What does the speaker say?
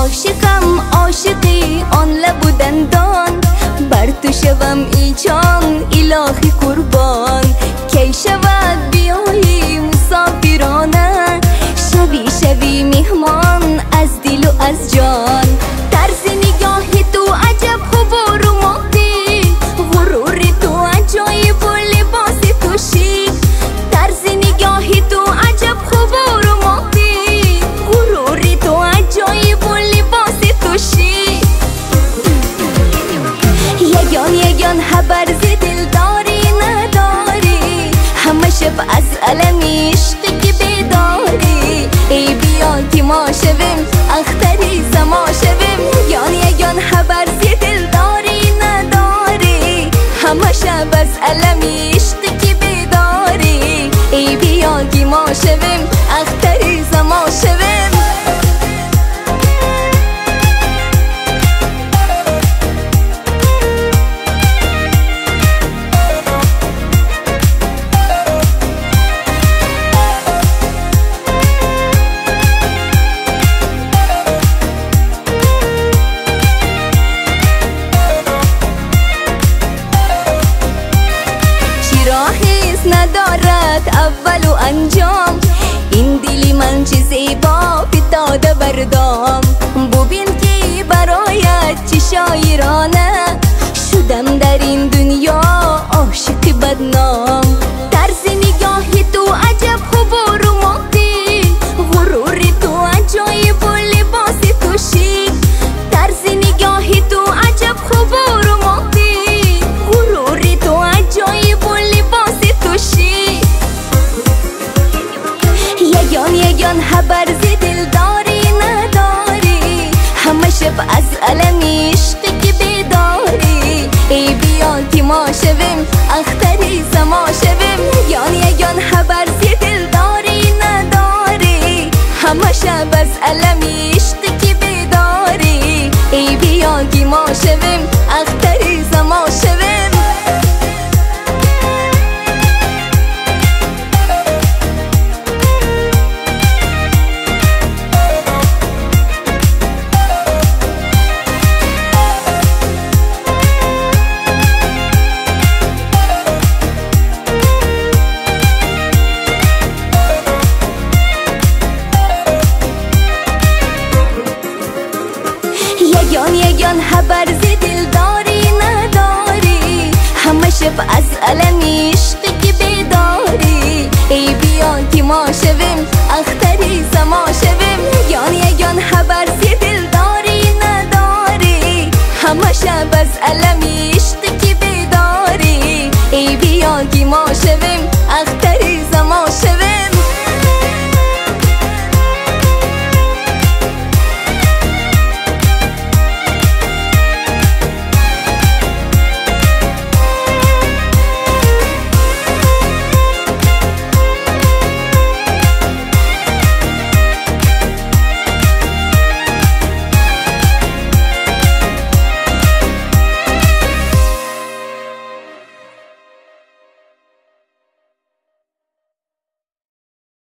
عاشقم عاشقی آن لب و دندان، بر تو شوم ای جان الهی قربان. کی شود بیایی مسافرانه، شوی شوی مهمان از دل و از جان. طرز نگاه تو عجب خوب و رومانتیک، غرور تو عجایب و لباس تو شیک. طرز نگاه تو عجب خوب و رومانتیک، غرور تو عجایب و لباس تو شیک. یگان خبر ز دل داری نداری، همه شب از علم عشقی که بیداری. ای بیا که ما شویم اختری زما شویم، یگان خبر ز دل داری نداری، همه شب از علم عشقی که بیداری. ای بیا که ما شویم اختری زما شویم. ندارد اول و انجام، این دل من چه زیبا فتاده بردام. ببین که برایت چه شاعرانه، شدم در این دنیا عاشق بدنام. طرز نگاه تو عجب خوب و رومانتیک، غرور تو عجایب و لباس تو شیک. طرز نگاه تو عجب خوب و رومانتیک، غرور تو عجایب و لباس تو شیک. یگان خبر ز دل داری نداری، همه شب از علم عشقی که بیداری. ای بیا که ما شویم اختری زما شویم، یگان خبر ز دل داری نداری، همه شب از علم عشقی که بیداری. ای بیا که ما شویم اختری زما شویم. یگان خبر ز دل داری نداری، همه شب از علم عشقی که بیداری. ای بیا که ما شویم اختری زما